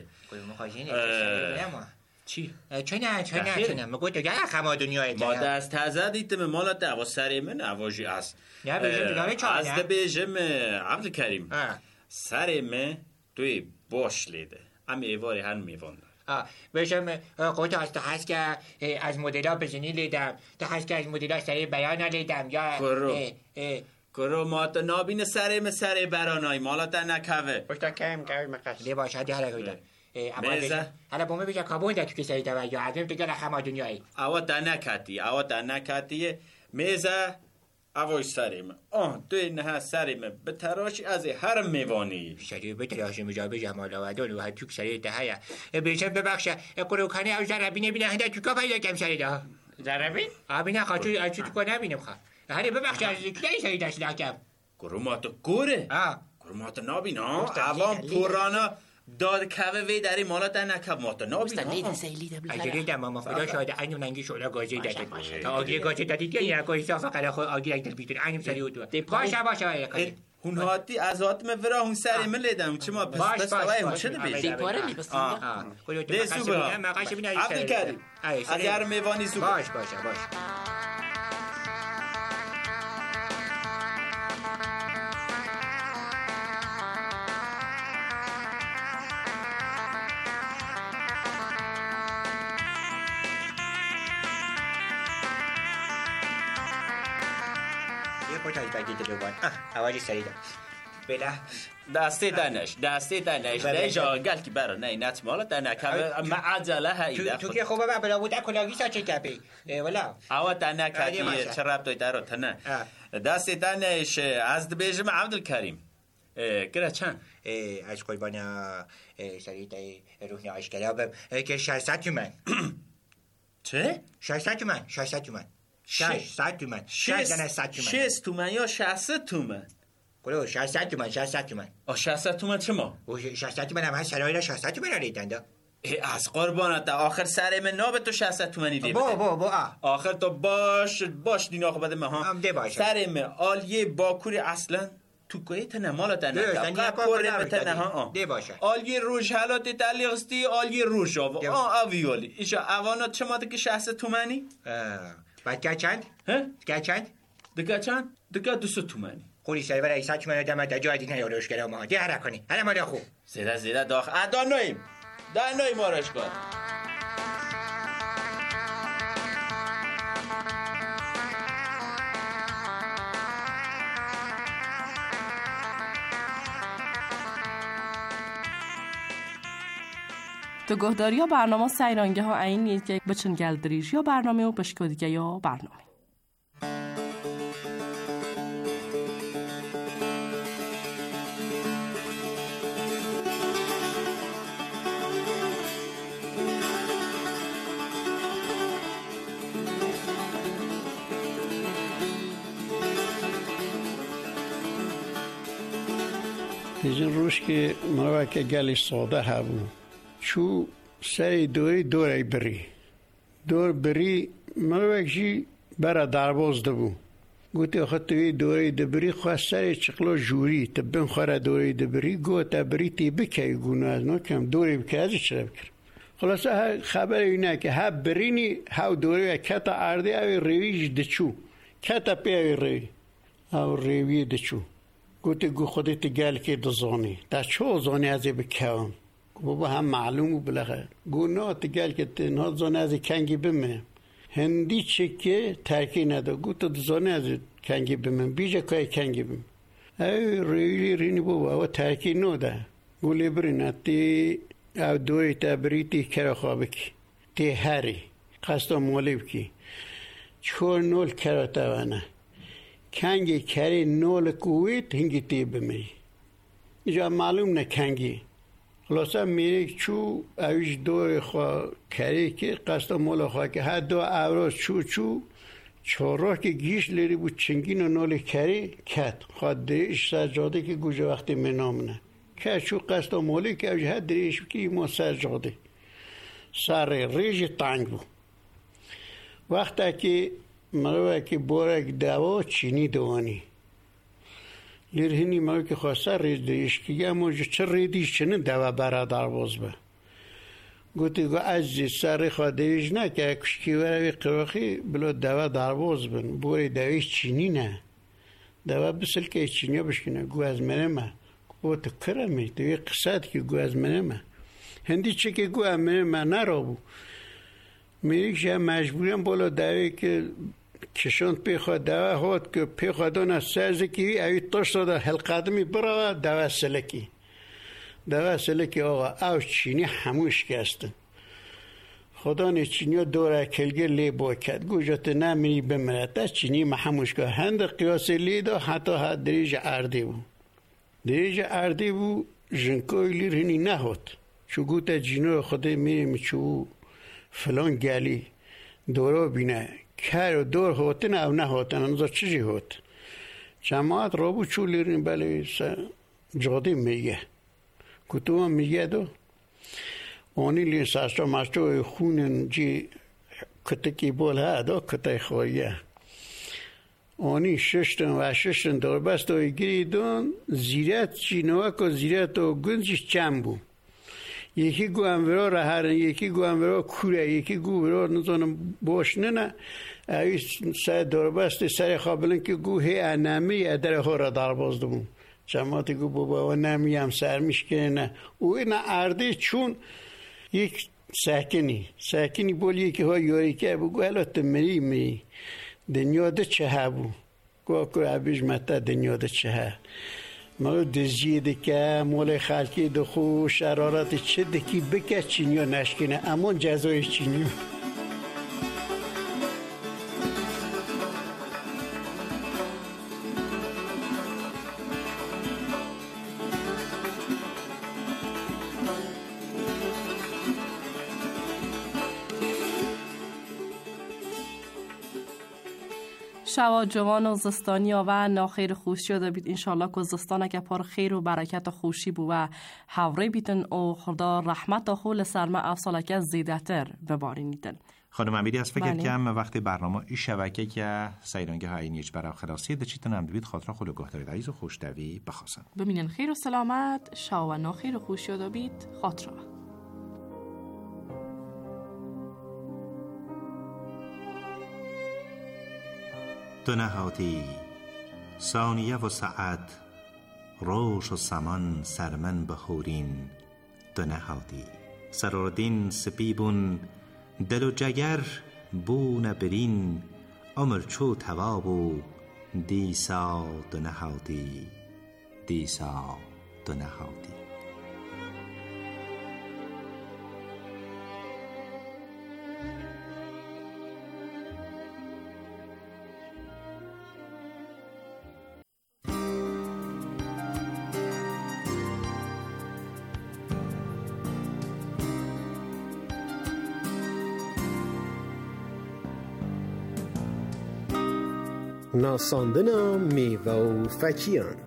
چی؟ چه نه چه نه چه نه مگو دیگه خما دنیای ما دست تازه دیدم مالا دعوا سری من نواجی است نه بیجم دیگه چه از ده بیجم عبدالکریم سری من توی باش لیده امی ایواری هر میوان آه بیجم قوتاس ده هست که از مدلا بزنی لیدم ده هست که از مدلا سری بیان لیدم یا کرو کرو ما تا نابین سری من سری برانای مالا تا نکوه باشتا کم کم مقصد لی باشه دی هره گویده میزه حالا بومه بیجا کابون ده تو کسی ده یا عدم دیگه رخما دنیایی اوا تا نکتی اوا تا نکتی میزه اوای سریم آه دوی نه سریم به تراشی از هر میوانی سری به تراشی مجابه جمال آودان و هر توک سری ده هیا بیشم ببخشه قروکانی او زربی نبینه هنده توکا پیدا کم سری ده زربی؟ آبی نه خواهد تو تو توکا نبینم خواهد هنده ببخشه از کلی سری دست لکم گروماتو گوره گروماتو نابین ها اوان پورانا داد کوه وی داری مالا در نکب ماتا نابین ها اگه دم ما فدا شاید اینو ننگی شولا گازی دادید تا آگی گازی دادید که یه گازی صافه قره خود آگی رک دل بیتون اینم سری او دو باشه باشه هون هاتی از هاتم ورا هون سری من لیدم چه ما پس پس دوای هون چه دبید دیپاره میبستیم ده سوبه ها عبدی کردیم از هر میوانی سوبه باش باشه باش اوالی سریده بله دستی دانش دستی دانش دیجا گل کی برا نه نت مالا دنا که معجله هایده تو که خوبه بلا بوده کلاگی ساچه کپی ولا اوا دنا که چه ربط داره تنه دستی دانش از بیجم عبدالکریم کرا چند از قربان سریده روح اشکالابم که شصت تومن چه؟ شصت تومن شصت تومن شصت تومن شصت تومن یا شصت تومن کلو شصت تومن شصت تومن آه شصت تومن چه ما؟ شصت تومن هم هست سرایی را شصت تومن را لیدن از قربانت آخر سر من نابه تو شصت تومنی لیده با با با آخر تو باش باش دین آخر بده مها سر من آلیه باکوری اصلا تو کویت نمالا تنه قبل تنه ها دی باشه آلیه روش حالات تعلیقستی آلیه روش آو آه اویولی ایشا اوانات چما که شصت تومنی؟ بعد که چند؟ ها؟ که چند؟ دکه چند؟ دکه دوست تومنی خوری سری برای ست تومنی دمت در جای دیگه یاروش کرده ما دی هره کنی هره ما دا خوب زیده زیده داخل اه دانویم دانویم آرش کن تو گهداری یا برنامه سیرانگه ها این نیست که بچن گلدریش یا برنامه و بشکو دیگه یا برنامه این روش که منو که گلش ساده هبو چو سری دوری دوری بری دور بری منو جی برا درباز دبو گوتی آخه توی دوره دبری خواه سر چقلا جوری تبین خواه دوره دبری گوت بری تی بکی گونه از نکم دوره بکی ازی چرا بکر خلاصه خبر اینه که ها برینی ها دوره کتا عرضی اوی رویش دچو کتا پی اوی روی او روی دچو گوتی گو خودت گل که دزانی تا چو زانی ازی بکوام بابا هم معلومه بلخه گو نه تگل که تنها زانه ازی کنگی بمه هندی چکه ترکی نده گو تا دزانه ازی کنگی بمه بیجا که کنگی بمه اوی روی رینی بابا او ترکی نده گو لیبرینه تی او دوی تبری تی کرا خوابکی تی هری قصدا مولی بکی چور نول کرا توانه کنگی کری نول کویت هنگی تی بمری اینجا معلوم نه کنگی خلاصا میره چو اویش دور خواه کری که قصدا مولا خواه که هر دو اوراز چو چو چهارراه که گیش لیری بود چنگین و نول کری کت خواه دریش سجاده که گوجه وقتی منامنه که چو قصدا مولی که اویش هر دریش که ما سجاده سر ریج تنگ بود وقتا که مروه که بارک دوا چینی دوانی لیر هنی مرو که خواسته رید دیش که یه موجه چه ریدیش چنه دوا برادر باز به گوتی گو عزیز سر خواهدهیش نه که کشکی وروی قراخی بلا دوا در باز بن بوری دویش چینی نه دوا بسل که چینی ها بشکنه گو از منه ما گو تو کرمی دوی قصد که گو از منه ما هندی چه که گو از منه ما نرا بو میری که مجبوریم بالا دوی که کشوند پی خواه دوا هات که پی خواه دانه سرزکی اوی تاش داده هلقدمی برا دوا سلکی دوا سلکی آقا او چینی هموش کستن خدا نه چینی ها دوره کلگه لی با کد گوشت نمینی بمرد دست چینی ما هموش که هند قیاس لی دا حتی ها دریج اردی بو دریج اردی بو جنکوی لیر هنی نهات چو گوتا جینو خدا میریم چو فلان گلی دورو بینه کار و دور هاتن او نه هاتن انزا چیزی هات جماعت رابو چو لیرین بله جادی میگه کتو هم میگه دو آنی لین ساستا مستو خونن جی کتکی بول ها دو کتای خواهیه آنی ششتن و ششتن دار بست و گیری دون زیرت چی نوک و زیرت و گنجش چم بو یکی گو امورا را هرن یکی گو امورا کوره یکی گو امورا نزانم باش نه نه اوی سر داربست سر خوابلن که گو هی انمی ادره ها را در باز دوم جماعتی گو بابا و نمی هم سر میشکنه نه او اینا ارده چون یک سکنی سکنی بول یکی ها یاری که بگو حالات مری می دنیا ده چه ها بو گو که عبیش متا دنیا ده چه ها ما دزیده که مول خلقی دخو شرارت چه دکی بکه چینی ها نشکنه اما جزای چینی شوا جوان و زستانیا و ناخیر خوش شده بید انشالله که زستانه که پر خیر و برکت و خوشی بو و حوره بیتن و خدا رحمت و خول سرمه افصاله که زیده تر ببارینیدن. خانم امیری از فکر کم وقتی برنامه این شبکه که سیرانگه های نیج برای خلاصی ده چیتن هم دوید خاطره خود گوه دارید عیز و خوشتوی بخواستن ببینن خیر و سلامت شوا ناخیر خوش شده بید خاطره تو نهادی ثانیه و ساعت روش و سمان سرمن بخورین تو نهادی سراردین سپیبون دل و جگر بون برین عمر چو توابو دیسا تو نهادی دیسا تو نهادی ناساندن میوه و فکیان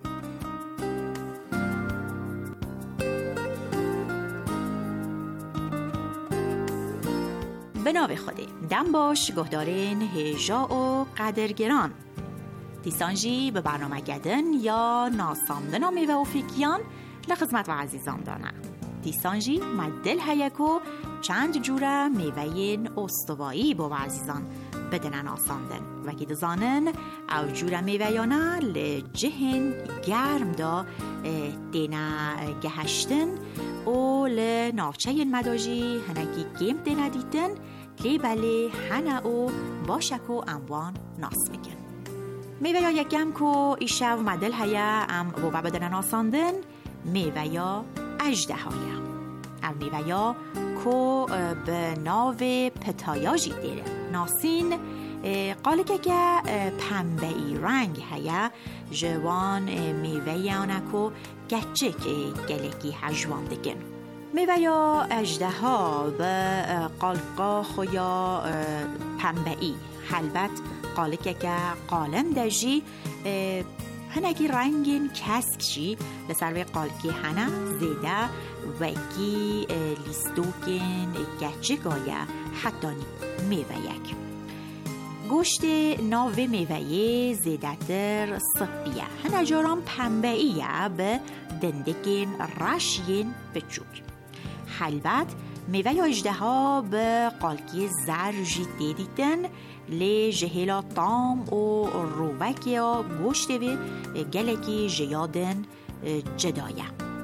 به نام خدا دم باش گهدارین هجا و قدرگران دیسانجی به برنامه گدن یا ناساندن میوه و فکیان لخدمت و عزیزان دانه. دیسانجی مدل هیکو چند جوره میوه استوایی با عزیزان بدنن آساندن و که دزانن او جوره میوه یانه لجهن گرم دا دینا گهشتن و لنافچه مداجی هنگی گیم دینا دیتن لی بله هنه او باشک و اموان ناس بکن. میوه یا یک گم که ایشه و مدل هیا ام و بدنن آساندن میوه یا اجده هایا او میوه یا که به ناو پتایاجی دیره ناسین قاله که که پنبه ای رنگ هیا جوان میوه یانه که گچه که گلکی هجوان دگن. میوه یا اجده ها به قالقا خویا پنبه ای حلبت قاله که که قالم دجی هنگی رنگین کسک چی لسروی قالکی هنه زیده وکی لیستوکن گچه گایه حتی میوه یک گوشت ناو میوه زیده تر صفیه هنه جاران پنبه ایه به دندگین رشین بچوک. حلبت میوه یا اجده ها به قالکی زرجی دیدیدن لی جهیلا تام و روبک یا گوشت و گلکی جیادن جدایه.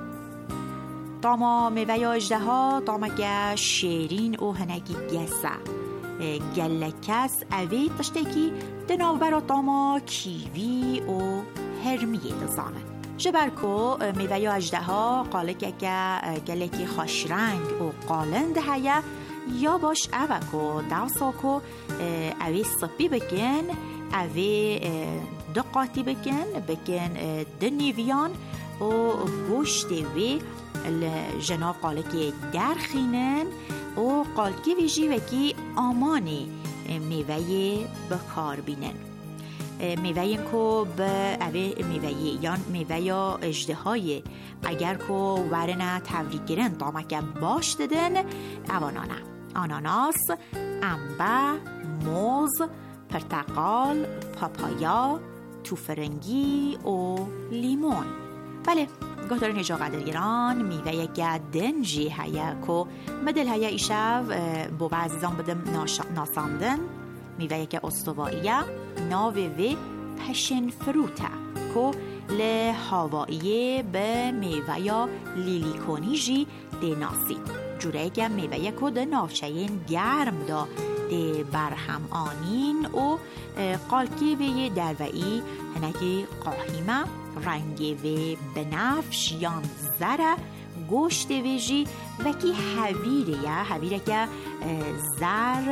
تاما میوه یا اجده ها تامکه شیرین و هنگی گسه گلکس اوی تشتکی دناو برا تاما کیوی و هرمیه دزانه. جبرکو میوه یا اجده ها قاله که گلکی خوش رنگ و قالند هیا یا باش اوکو دوساکو اوی صبی بکن اوی دو قاطی بکن بکن دنیویان و گوشت وی جناب قاله که درخینن و قالکی ویجی وکی آمانی میوه بکار بینن. میوه این که به اوه میوه یا میوه یا اجده های اگر که ورنه توریق گرن دامکه باش ددن اوانانه آناناس، انبه، موز، پرتقال، پاپایا، توفرنگی و لیمون. بله گفتار نجا قدرگران میوه یک دنجی هیا که مدل هیا ایشو با عزیزان بدم ناساندن میوه یک استواییه ناوه و پشن فروته که لحواییه به میوه یا لیلیکونی جی دی ناسی جوره که میوه یک ده نافچهین گرم دا دی برهم آنین و قالکی وی دروئی هنگی قاهیمه رنگی وی بنفش یان زره گوشت ویجی وکی حویره یا حویره که زر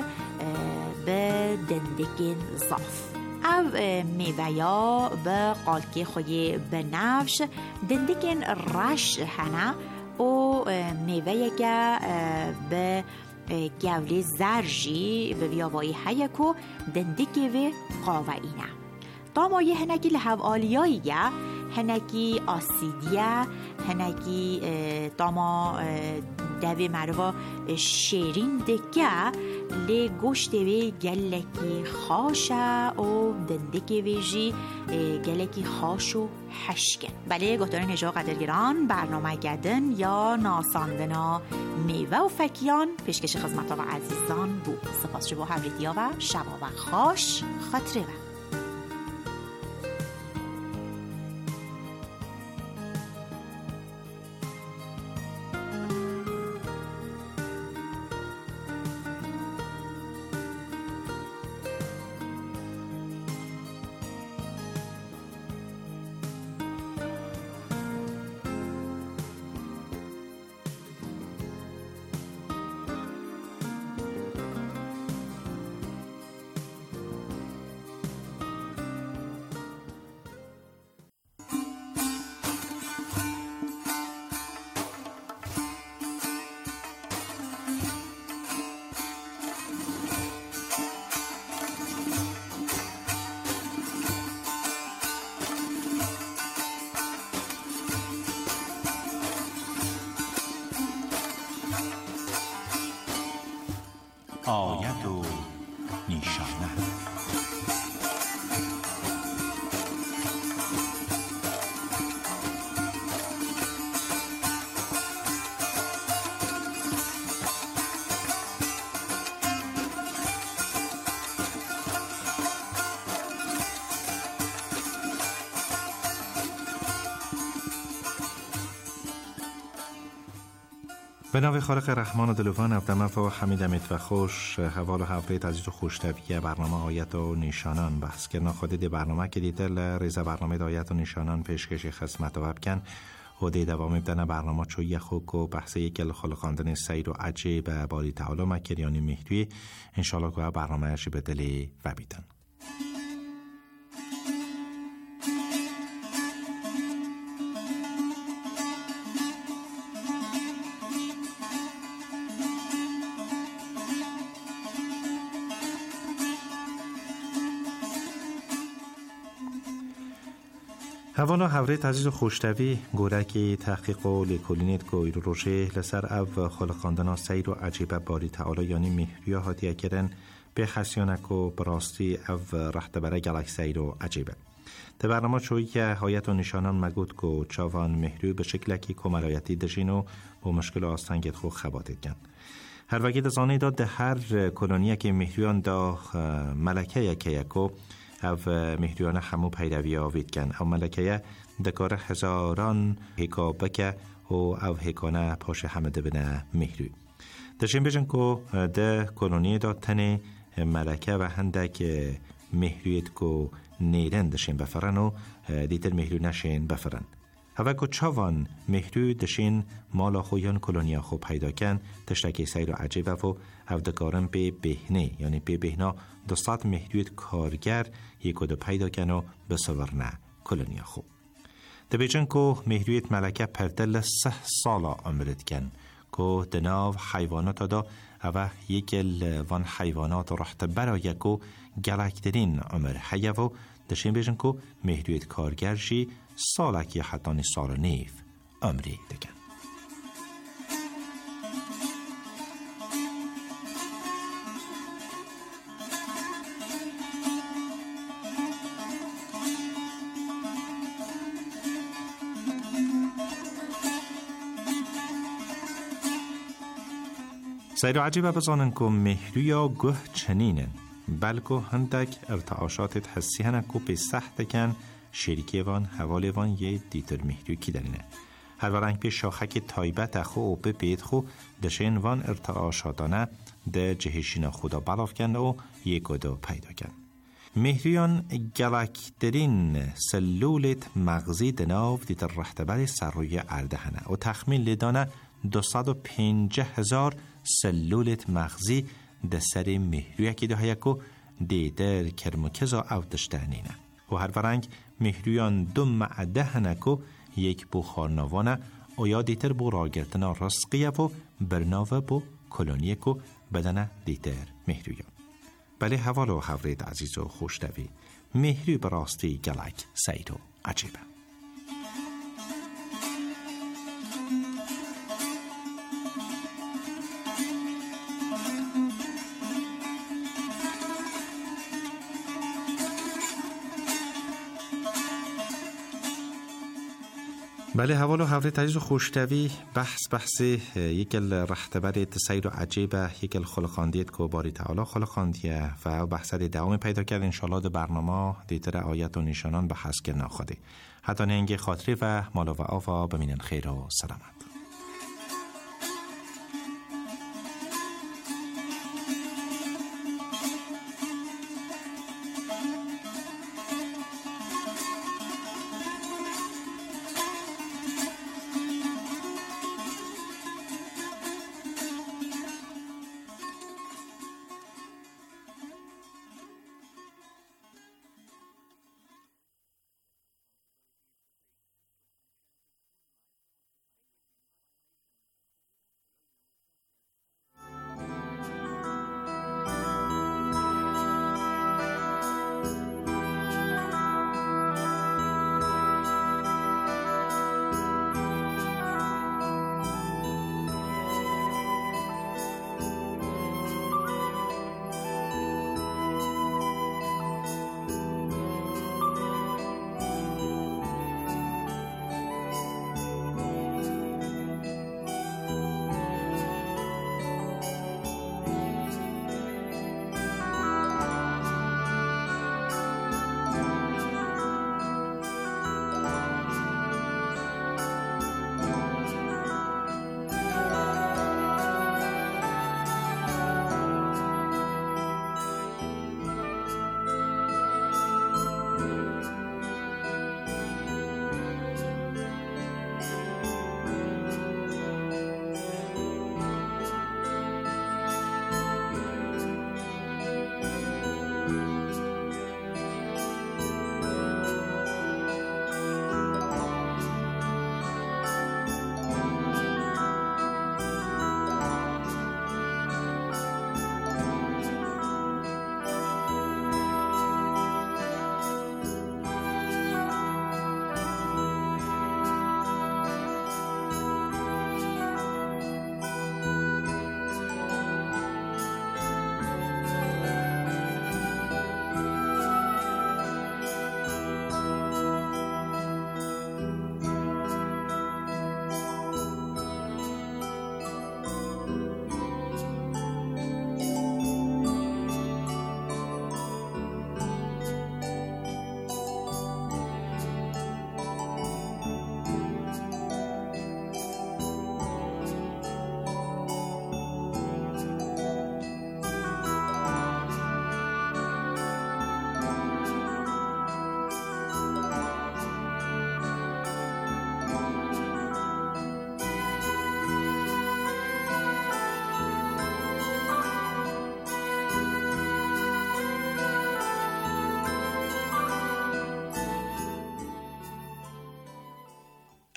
به دندگین صاف او میوه یا به قالکی خوی بنفش دندگین رش هنه و میوه که به گولی زرجی به ویاوایی هیکو دندگی و قاوینه دامایی هنگی لحو آلیاییه هنگی آسیدیه هنگی داما دوی مروا شیرین دکه لی گوشت وی گلکی خاشه و دندگی ویجی گلکی خاش و حشکن. بله گفتار نجا قدرگران برنامه گدن یا ناساندنا میوه و فکیان پیشکش خدمت و عزیزان بود. سپاس شبا حبریدیا و شبا و خوش خاطره و آیت و نیشانه. به نام خالق رحمان و دلوان ابدمف و حمید امید و خوش حوال و حفریت عزیز و خوشتویه برنامه آیت و نیشانان بحث کرنا خودید برنامه که دیتل ریزه برنامه آیت و نیشانان پیشکش خدمت و بکن و دی دوام ابدن برنامه چو یخوک و بحث یکل خالقاندن سیر و عجیب باری تعالی مکریانی مهدوی انشالله که برنامه اشی به دلی و بیدن. هوانا حوریت عزیز و خوشتوی گورکی تحقیق و لیکولینیت که ایرو روشه لسر او خالقاندنا سیر و عجیبه باری تعالی یعنی مهریا هاتیه کرن به خسیانک و براستی او رحت بره گلک سیر و عجیبه. ده برنامه چویی که حایت و نشانان مگود که چاوان مهریو به شکلکی کمالایتی دشین و با مشکل آستانگت خو خباتید کن. هر وقت زانه داد ده هر کلونیه که مهریان دا ملکه یکی یکو او مهریان همو پیروی آوید کن او ملکه دکار هزاران هکا بکه و او هکانه پاش همده بنه مهری دشین بجن که ده کلونی دا تنه ملکه و هندک مهریت که نیرن دشین بفرن و دیتر مهری نشین بفرن اوه که چاوان مهری دشین مالا خویان کلونیا خو پیدا کن تشتکی سیر و عجیبه و او دکارن به بهنه یعنی به بهنا دوستات مهریت کارگر یک و دو پیدا کن و بسورنه کلونیا خو ده بیجن که مهریت ملکه پردل سه سالا عمرت کن که دناو حیوانات دا اوه یکل وان حیوانات رحت برای که گلکترین عمر حیو و دشین بیجن که مهریت کارگر جی سالک یا حتی سال نیف عمری دکن. سیر عجیبه بزانن که مهریا گه چنینن بلکه هندک ارتعاشات حسی هنن که به سخت کن شریکی وان حوالی وان یه دیتر مهریو کی دارینه هر ورنگ به شاخک تایبت خو و به بیت خو دشین وان ارتعاشاتانه ده جهشین خدا بلاف کن و یک و دو پیدا کن مهریان گلکترین سلولت مغزی دناو دیتر رحتبر سر روی ارده هنه و تخمین لیدانه دوصد و پنجاه هزار سلولت مغزی ده سر مهریو که ده یکو دیتر کرمکزا او دشتهنینه و هر ورنگ مهریان دو معده هنکو یک بخارناوانه و یا دیتر بو راگرتنا رسقیه و برناوه بو کلونیه کو بدنه دیتر مهریان بله حوال و حورید عزیز و خوشتوی مهری براستی گلک سید و عجیبه. بله حوال و حوله تجیز و خوشتوی بحث بحث یکل رحتبر سیر و عجیبه یکل خلقاندیت که باری تعالی خلقاندیه و بحث دوام پیدا کرد انشالله ده برنامه دیتر آیت و نشانان بحث که ناخده حتی نهنگ خاطری و مالا و آفا بمینن خیر و سلامت.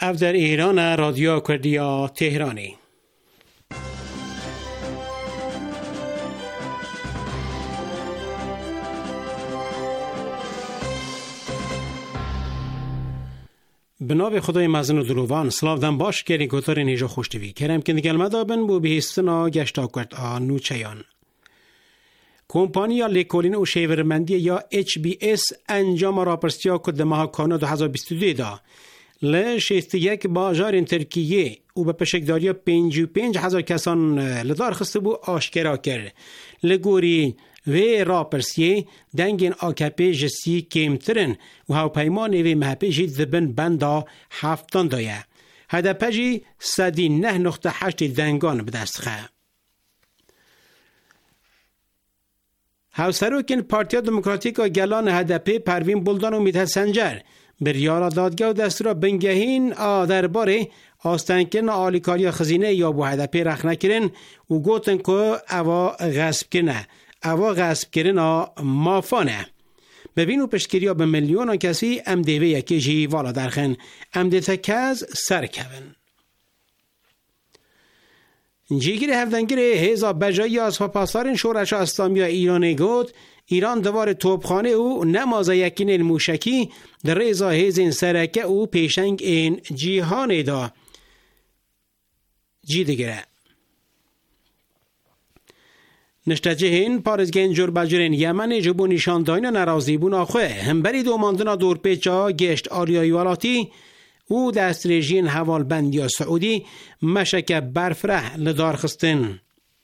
اف در ایران رادیو کردیا تهرانی. به نام خدای مزن و دروان سلاو دم باش کردی کتار نیجا خوشتوی کرم که نگل مدابن بو بهستنا گشتا کرد آنو چیان. کمپانیا لیکولین و شیورمندی یا اچ بی اس انجام راپرسیا کد ماه کانو دو هزار و بیست و دو دا لشیست یک باجار ترکیه و به پشکداری پنج و پنج هزار کسان لدار خسته بو آشکرا کرد. لگوری و راپرسیه دنگین آکپی جسی کمترن و هاو پیمان و محپی جید دبن بندا هفتان دایه. هدپی جی سدی نه نقطه هشت دنگان بدست خواه. هاو سروکن پارتیا دموکراتیکا گلان هدپی پروین بولدان و میته سنجر بریارا دادگاه و دستورا بنگهین درباره آستنکن آلیکاریا خزینه یا بو هدپی رخ نکرن و گوتن که اوا غصب کنه. اوا غصب کرنا مافانه. ببینو پشکریا به میلیون کسی ام دیوه یکی جی والا درخن ام دیتا کز سرکون. جیگیر هفدنگیر هزا بجایی از پاسارن شورش اسلامی ایران گود ایران دوار توپخانه او نمازه یکین الموشکی در ریزا هزین سرکه او پیشنگ این جیهان دا جی دگره. نشتجهین پارزگین جور بجرین یمن جبو نشان داین نرازی بون آخوه هم بری دو ماندنا دور پیچا گشت آریای والاتی او دست رژین حوال بند یا سعودی مشک برفره لدار خستن.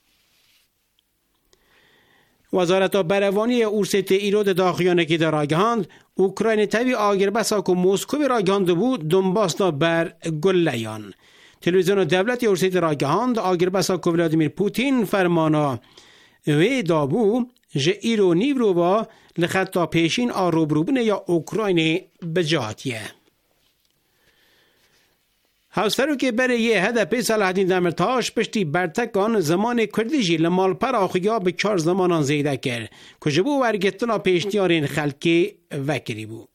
وزارت بروانی اورست ایرود داخیانه در آگهاند اوکراین تاوی آگر بسا که موسکو راگهاند بود دنباسنا بر گلیان. تلویزیون دولت اورست راگهاند آگر بسا که ولادیمیر پوتین فرمانا و دابو جه ایرو نیورو با لخطا پیشین آروبروبنه یا اوکراین بجاتیه. هاوسترو که برای یه هدف صلاح الدین دمرتاش پشتی برتکان زمان کردیجی لمال پر آخویا به چار زمانان زیده کرد که جبو ورگتنا پیشنیارین خلکی وکری بو.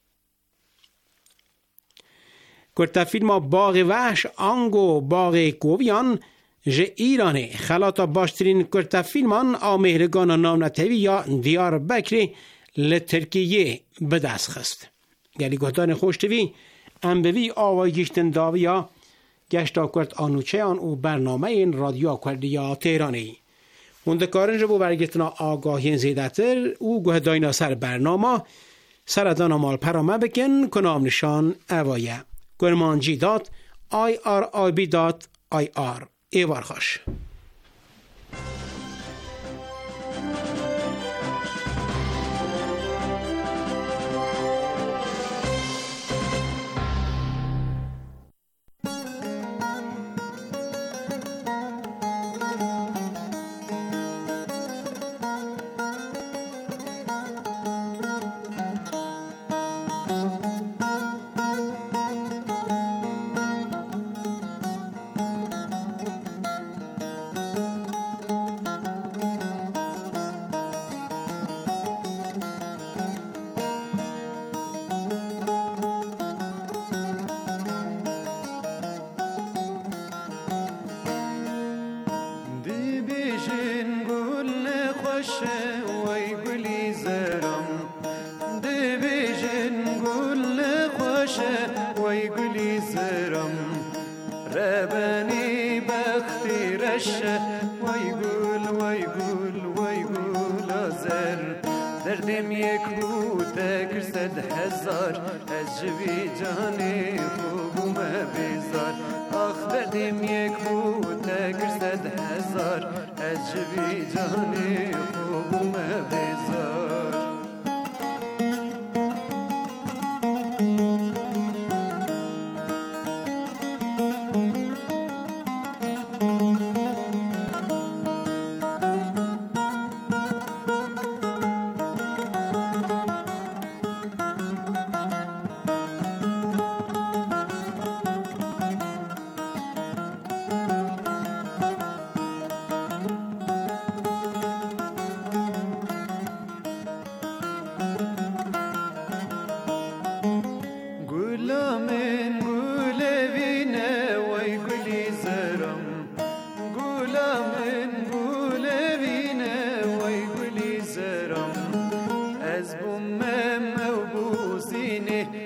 کرتا فیلم باغ وحش آنگو باغ کوویان جه ایرانه خلاتا باشترین کرتا فیلمان آمهرگان نام نتوی یا دیار بکری لترکیه بدست خست. گلی گهدان خوشتوی ام بوی آوای گشتن داویا گشتا کرد آنوچه آن او برنامه این رادیو کردیا تهرانی. هندکارن جبو برگتنا آگاهین زیدتر او گهداینا سر برنامه سردانا مال پرامه بکن کنام نشان اوایه گرمانجی دات آی آر آی بی دات آی آر ایوار خوش. دردم یک بود کرد هزار از جوی جانی خوبم بیزار آخ دردم یک بود کرد هزار از جوی جانی خوبم بیزار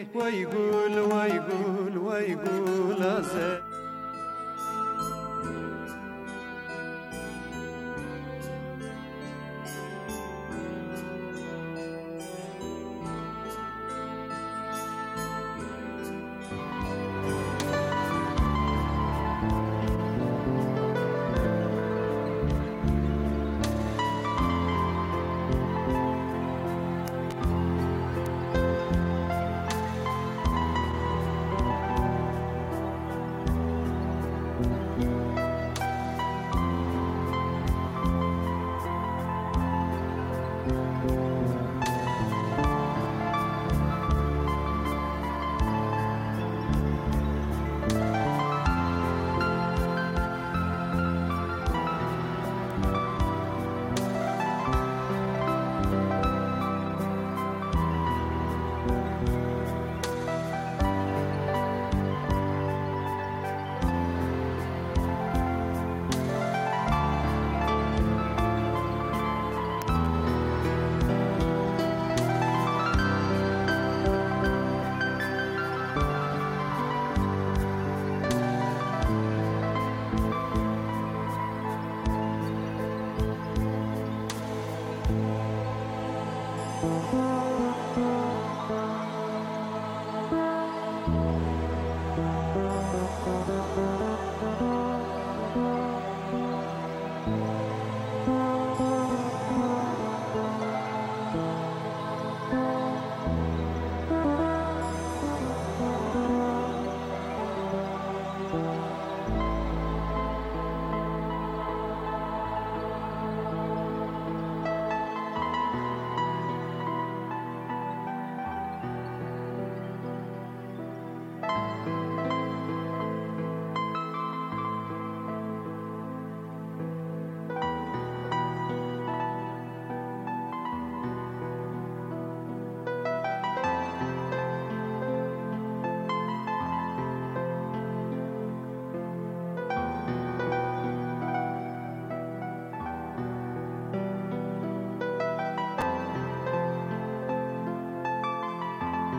ويقول ويقول ويقول أزل